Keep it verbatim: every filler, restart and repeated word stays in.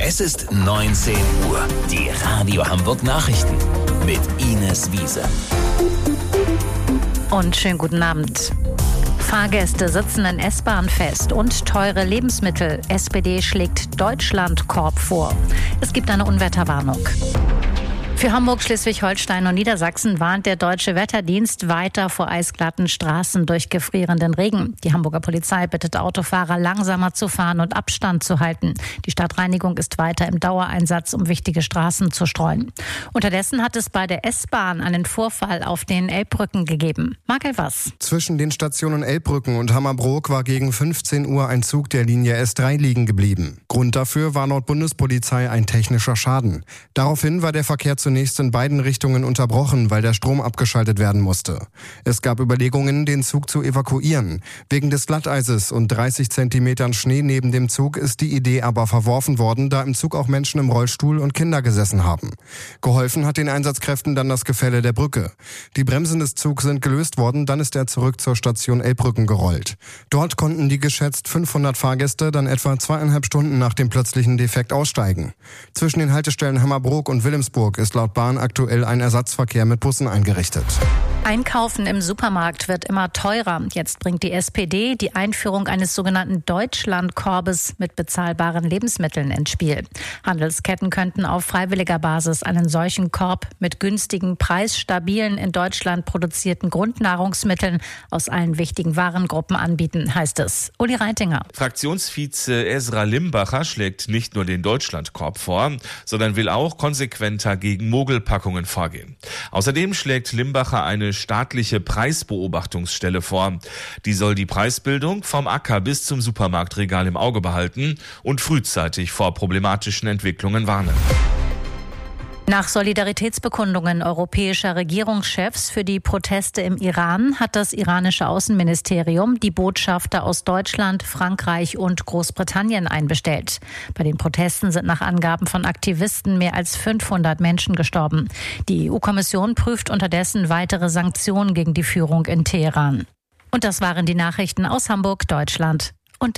Es ist neunzehn Uhr. Die Radio Hamburg Nachrichten mit Ines Wiese. Und schönen guten Abend. Fahrgäste sitzen in S-Bahn fest und teure Lebensmittel. S P D schlägt Deutschlandkorb vor. Es gibt eine Unwetterwarnung. Für Hamburg, Schleswig-Holstein und Niedersachsen warnt der Deutsche Wetterdienst weiter vor eisglatten Straßen durch gefrierenden Regen. Die Hamburger Polizei bittet Autofahrer, langsamer zu fahren und Abstand zu halten. Die Stadtreinigung ist weiter im Dauereinsatz, um wichtige Straßen zu streuen. Unterdessen hat es bei der S-Bahn einen Vorfall auf den Elbbrücken gegeben. Marc Elvers. Zwischen den Stationen Elbbrücken und Hammerbrook war gegen fünfzehn Uhr ein Zug der Linie S drei liegen geblieben. Grund dafür war laut Bundespolizei ein technischer Schaden. Daraufhin war der Verkehr zunächst in beiden Richtungen unterbrochen, weil der Strom abgeschaltet werden musste. Es gab Überlegungen, den Zug zu evakuieren. Wegen des Glatteises und dreißig Zentimetern Schnee neben dem Zug ist die Idee aber verworfen worden, da im Zug auch Menschen im Rollstuhl und Kinder gesessen haben. Geholfen hat den Einsatzkräften dann das Gefälle der Brücke. Die Bremsen des Zugs sind gelöst worden, dann ist er zurück zur Station Elbbrücken gerollt. Dort konnten die geschätzt fünfhundert Fahrgäste dann etwa zweieinhalb Stunden nach dem plötzlichen Defekt aussteigen. Zwischen den Haltestellen Hammerbrook und Wilhelmsburg ist laut Bahn aktuell ein Ersatzverkehr mit Bussen eingerichtet. Einkaufen im Supermarkt wird immer teurer. Jetzt bringt die S P D die Einführung eines sogenannten Deutschlandkorbes mit bezahlbaren Lebensmitteln ins Spiel. Handelsketten könnten auf freiwilliger Basis einen solchen Korb mit günstigen, preisstabilen, in Deutschland produzierten Grundnahrungsmitteln aus allen wichtigen Warengruppen anbieten, heißt es. Uli Reitinger. Fraktionsvize Esra Limbacher schlägt nicht nur den Deutschlandkorb vor, sondern will auch konsequenter gegen Mogelpackungen vorgehen. Außerdem schlägt Limbacher eine staatliche Preisbeobachtungsstelle vor. Die soll die Preisbildung vom Acker bis zum Supermarktregal im Auge behalten und frühzeitig vor problematischen Entwicklungen warnen. Nach Solidaritätsbekundungen europäischer Regierungschefs für die Proteste im Iran hat das iranische Außenministerium die Botschafter aus Deutschland, Frankreich und Großbritannien einbestellt. Bei den Protesten sind nach Angaben von Aktivisten mehr als fünfhundert Menschen gestorben. Die E U-Kommission prüft unterdessen weitere Sanktionen gegen die Führung in Teheran. Und das waren die Nachrichten aus Hamburg, Deutschland.